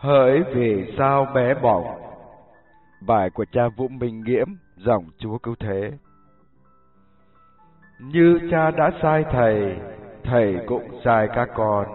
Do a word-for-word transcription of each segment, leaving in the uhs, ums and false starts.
Hỡi vì sao bé bỏng. Bài của cha Vũ Minh Nghiễm, dòng Chúa Cứu Thế. Như cha đã sai thầy, thầy cũng sai các con.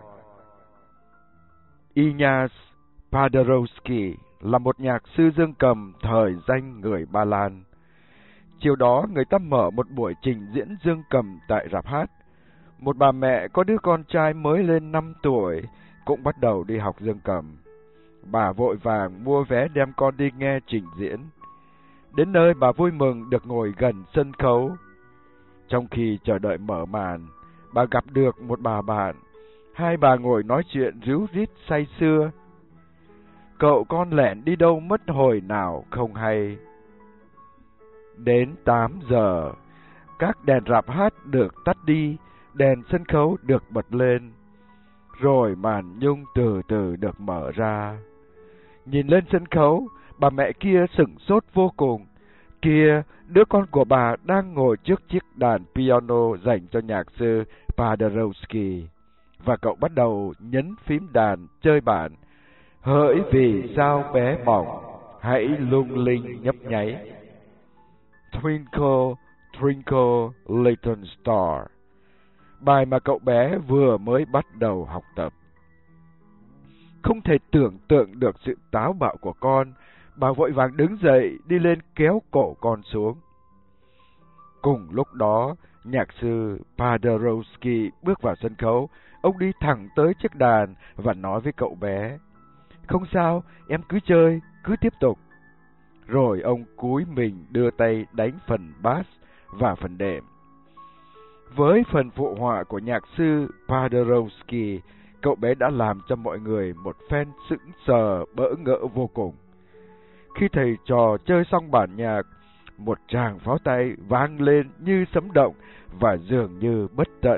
Ignaz Paderewski là một nhạc sư dương cầm thời danh người Ba Lan. Chiều đó người ta mở một buổi trình diễn dương cầm tại rạp hát. Một bà mẹ có đứa con trai mới lên năm tuổi cũng bắt đầu đi học dương cầm. Bà vội vàng mua vé đem con đi nghe trình diễn. Đến nơi bà vui mừng được ngồi gần sân khấu. Trong khi chờ đợi mở màn, bà gặp được một bà bạn. Hai bà ngồi nói chuyện ríu rít say sưa. Cậu con lẻn đi đâu mất hồi nào không hay. Đến tám giờ, các đèn rạp hát được tắt đi, đèn sân khấu được bật lên. Rồi màn nhung từ từ được mở ra. Nhìn lên sân khấu, bà mẹ kia sửng sốt vô cùng. Kia, đứa con của bà đang ngồi trước chiếc đàn piano dành cho nhạc sư Paderewski. Và cậu bắt đầu nhấn phím đàn chơi bản Hỡi vì sao bé bỏng, hãy lung linh nhấp nháy. Twinkle, Twinkle, Little Star. Bài mà cậu bé vừa mới bắt đầu học tập. Không thể tưởng tượng được sự táo bạo của con, bà vội vàng đứng dậy đi lên kéo cổ con xuống. Cùng lúc đó, nhạc sư Paderewski bước vào sân khấu. Ông đi thẳng tới chiếc đàn và nói với cậu bé: Không sao, em cứ chơi, cứ tiếp tục. Rồi ông cúi mình đưa tay đánh phần bass và phần đệm. Với phần phụ họa của nhạc sư Paderewski, cậu bé đã làm cho mọi người một phen sững sờ bỡ ngỡ vô cùng. Khi thầy trò chơi xong bản nhạc, một tràng pháo tay vang lên như sấm động và dường như bất tận.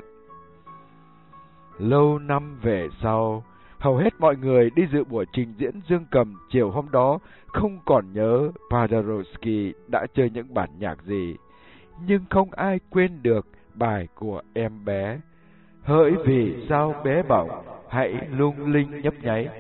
Lâu năm về sau, hầu hết mọi người đi dự buổi trình diễn dương cầm chiều hôm đó không còn nhớ Paderewski đã chơi những bản nhạc gì, nhưng không ai quên được bài của em bé. Hỡi vì sao bé bỏng, hãy lung linh nhấp nháy.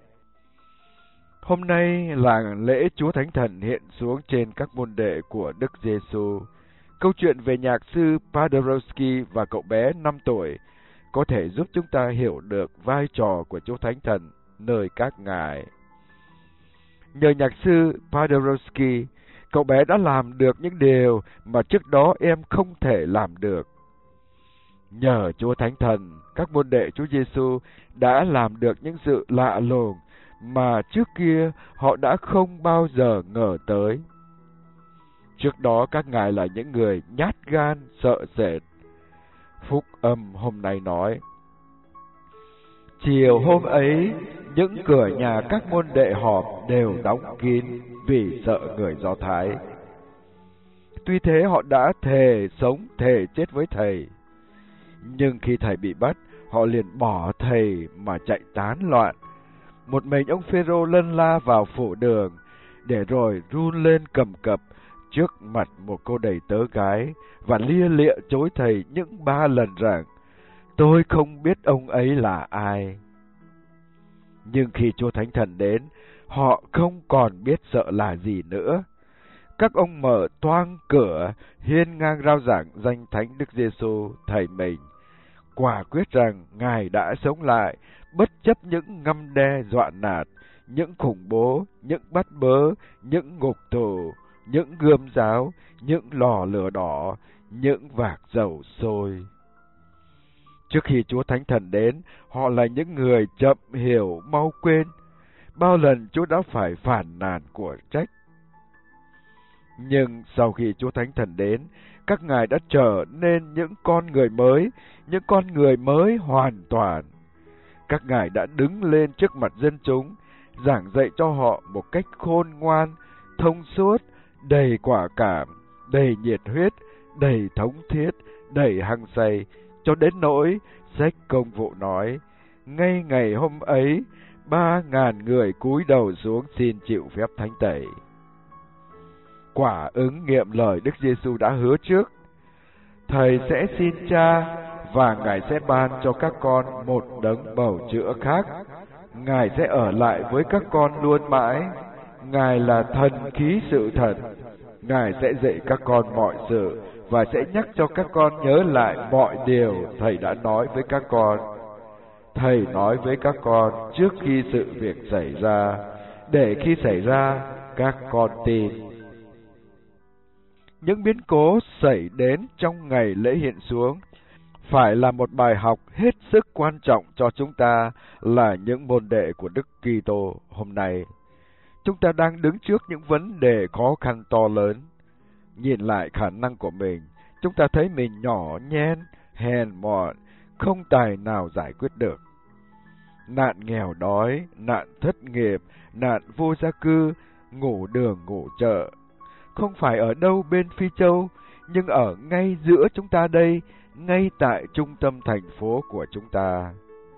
Hôm nay là lễ Chúa Thánh Thần hiện xuống trên các môn đệ của Đức Giêsu. Câu chuyện về nhạc sư Paderewski và cậu bé năm tuổi có thể giúp chúng ta hiểu được vai trò của Chúa Thánh Thần nơi các ngài. Nhờ nhạc sư Paderewski, cậu bé đã làm được những điều mà trước đó em không thể làm được. Nhờ Chúa Thánh Thần, các môn đệ Chúa Giêsu đã làm được những sự lạ lùng mà trước kia họ đã không bao giờ ngờ tới. Trước đó các ngài là những người nhát gan, sợ sệt. Phúc âm hôm nay nói: Chiều hôm ấy, những cửa nhà các môn đệ họp đều đóng kín vì sợ người Do Thái. Tuy thế họ đã thề sống thề chết với thầy. Nhưng khi thầy bị bắt, họ liền bỏ thầy mà chạy tán loạn. Một mình ông Phêrô lân la vào phủ đường, để rồi run lên cầm cập trước mặt một cô đầy tớ gái và lia lịa chối thầy những ba lần rằng: Tôi không biết ông ấy là ai. Nhưng khi Chúa Thánh Thần đến, họ không còn biết sợ là gì nữa. Các ông mở toang cửa, hiên ngang rao giảng danh Thánh Đức Giêsu thầy mình, quả quyết rằng Ngài đã sống lại, bất chấp những ngăm đe dọa nạt, những khủng bố, những bắt bớ, những ngục tù, những gươm giáo, những lò lửa đỏ, những vạc dầu sôi. Trước khi Chúa Thánh Thần đến, họ là những người chậm hiểu, mau quên. Bao lần Chúa đã phải phản nàn của trách. Nhưng sau khi Chúa Thánh Thần đến, các ngài đã trở nên những con người mới, những con người mới hoàn toàn. Các ngài đã đứng lên trước mặt dân chúng, giảng dạy cho họ một cách khôn ngoan, thông suốt, đầy quả cảm, đầy nhiệt huyết, đầy thống thiết, đầy hăng say, cho đến nỗi sách Công vụ nói: Ngay ngày hôm ấy, ba ngàn người cúi đầu xuống xin chịu phép thánh tẩy. Quả ứng nghiệm lời Đức Giêsu đã hứa trước: Thầy sẽ xin Cha và Ngài sẽ ban cho các con một đấng bầu chữa khác, Ngài sẽ ở lại với các con luôn mãi. Ngài là thần khí sự thật. Ngài sẽ dạy các con mọi sự và sẽ nhắc cho các con nhớ lại mọi điều Thầy đã nói với các con. Thầy nói với các con trước khi sự việc xảy ra, để khi xảy ra, các con tin. Những biến cố xảy đến trong ngày lễ hiện xuống phải là một bài học hết sức quan trọng cho chúng ta là những môn đệ của Đức Kitô hôm nay. Chúng ta đang đứng trước những vấn đề khó khăn to lớn. Nhìn lại khả năng của mình, chúng ta thấy mình nhỏ nhen, hèn mọn, không tài nào giải quyết được. Nạn nghèo đói, nạn thất nghiệp, nạn vô gia cư, ngủ đường ngủ chợ. Không phải ở đâu bên Phi Châu, nhưng ở ngay giữa chúng ta đây, ngay tại trung tâm thành phố của chúng ta.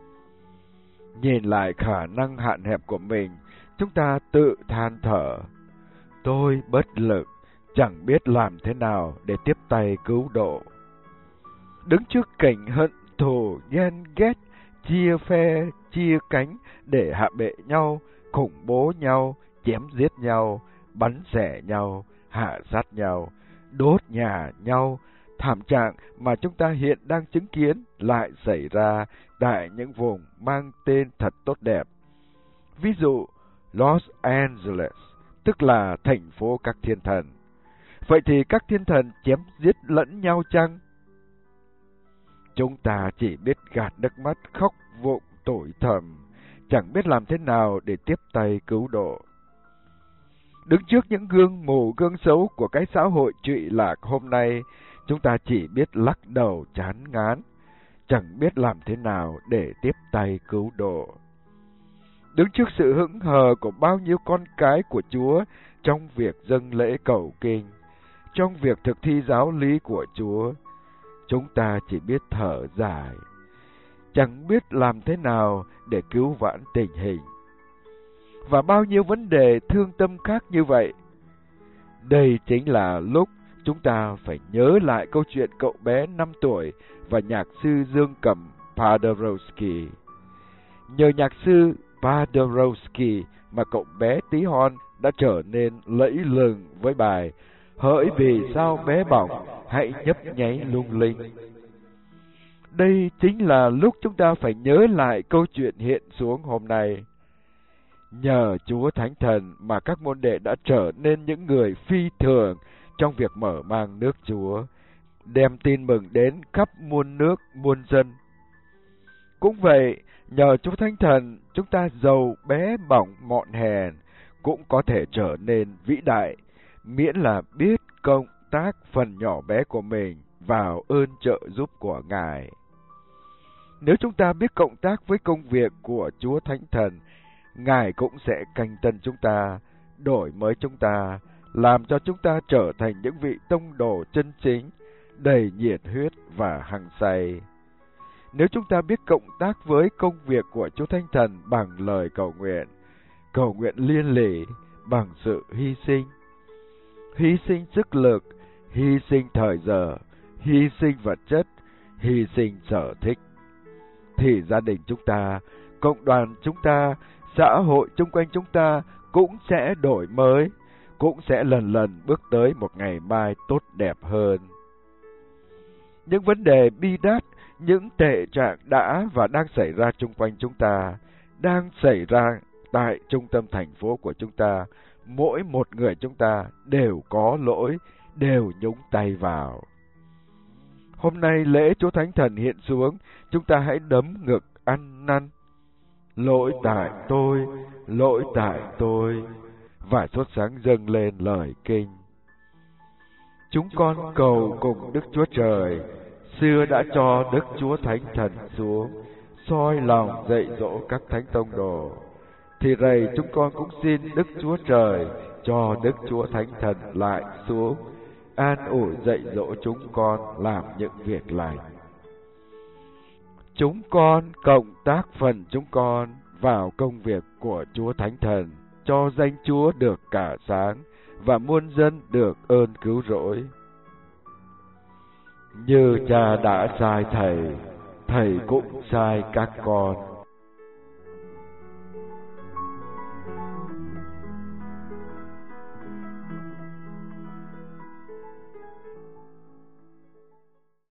Nhìn lại khả năng hạn hẹp của mình, chúng ta tự than thở. Tôi bất lực, chẳng biết làm thế nào để tiếp tay cứu độ. Đứng trước cảnh hận thù, ghen ghét, chia phe, chia cánh để hạ bệ nhau, khủng bố nhau, chém giết nhau, bắn xẻ nhau, hạ sát nhau, đốt nhà nhau. Thảm trạng mà chúng ta hiện đang chứng kiến lại xảy ra tại những vùng mang tên thật tốt đẹp. Ví dụ, Los Angeles, tức là thành phố các thiên thần. Vậy thì các thiên thần chém giết lẫn nhau chăng? Chúng ta chỉ biết gạt nước mắt, khóc vụng, tủi thầm, chẳng biết làm thế nào để tiếp tay cứu độ. Đứng trước những gương mù gương xấu của cái xã hội trụy lạc hôm nay, chúng ta chỉ biết lắc đầu chán ngán, chẳng biết làm thế nào để tiếp tay cứu độ. Đứng trước sự hững hờ của bao nhiêu con cái của Chúa trong việc dâng lễ cầu kinh, trong việc thực thi giáo lý của Chúa, chúng ta chỉ biết thở dài, chẳng biết làm thế nào để cứu vãn tình hình. Và bao nhiêu vấn đề thương tâm khác như vậy. Đây chính là lúc chúng ta phải nhớ lại câu chuyện cậu bé năm tuổi và nhạc sư dương cầm Paderewski. Nhờ nhạc sư Paderewski mà cậu bé tí hon đã trở nên lẫy lừng với bài Hỡi vì sao bé bỏng, hãy nhấp nháy lung linh. Đây chính là lúc chúng ta phải nhớ lại câu chuyện hiện xuống hôm nay. Nhờ Chúa Thánh Thần mà các môn đệ đã trở nên những người phi thường trong việc mở mang nước Chúa, đem tin mừng đến khắp muôn nước, muôn dân. Cũng vậy, nhờ Chúa Thánh Thần, chúng ta giàu bé bỏng mọn hèn, cũng có thể trở nên vĩ đại, miễn là biết cộng tác phần nhỏ bé của mình vào ơn trợ giúp của Ngài. Nếu chúng ta biết cộng tác với công việc của Chúa Thánh Thần, Ngài cũng sẽ canh tân chúng ta, đổi mới chúng ta, làm cho chúng ta trở thành những vị tông đồ chân chính, đầy nhiệt huyết và hăng say. Nếu chúng ta biết cộng tác với công việc của Chúa Thánh Thần bằng lời cầu nguyện, cầu nguyện liên lỉ bằng sự hy sinh, hy sinh sức lực, hy sinh thời giờ, hy sinh vật chất, hy sinh sở thích, thì gia đình chúng ta, cộng đoàn chúng ta, xã hội chung quanh chúng ta cũng sẽ đổi mới, cũng sẽ lần lần bước tới một ngày mai tốt đẹp hơn. Những vấn đề bi đát, những tệ trạng đã và đang xảy ra chung quanh chúng ta, đang xảy ra tại trung tâm thành phố của chúng ta, mỗi một người chúng ta đều có lỗi, đều nhúng tay vào. Hôm nay lễ Chúa Thánh Thần hiện xuống, chúng ta hãy đấm ngực ăn năn. Lỗi tại tôi, lỗi tại tôi, và sốt sáng dâng lên lời kinh. Chúng con cầu cùng Đức Chúa Trời, xưa đã cho Đức Chúa Thánh Thần xuống, soi lòng dạy dỗ các thánh tông đồ. Thì rày chúng con cũng xin Đức Chúa Trời cho Đức Chúa Thánh Thần lại xuống, an ủi dạy dỗ chúng con làm những việc lành. Chúng con cộng tác phần chúng con vào công việc của Chúa Thánh Thần, cho danh Chúa được cả sáng và muôn dân được ơn cứu rỗi. Như Cha đã sai Thầy, Thầy cũng sai các con.